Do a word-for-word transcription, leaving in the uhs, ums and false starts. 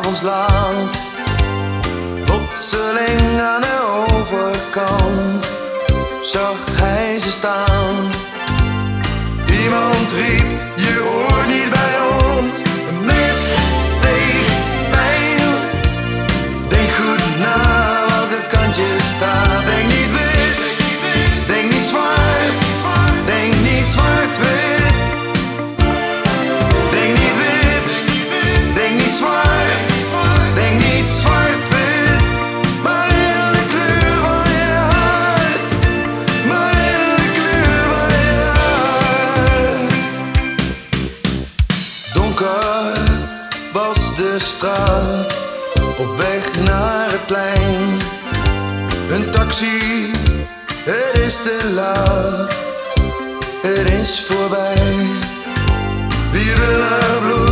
ons land. Plotseling aan de overkant zag hij ze staan. Iemand riep, je hoort niet bij ons. Een mes steeg pijl. Denk goed na welke kant je staat. Denk niet wit, denk niet zwart, denk niet zwart-wit. Denk niet wit, denk niet zwart, denk niet zwart-wit. Maar in de kleur van je hart, maar in de kleur van je hart. Donker was de straat, op weg naar het plein. Een taxi, het is te laat, het is voorbij. Wie wil er bloed?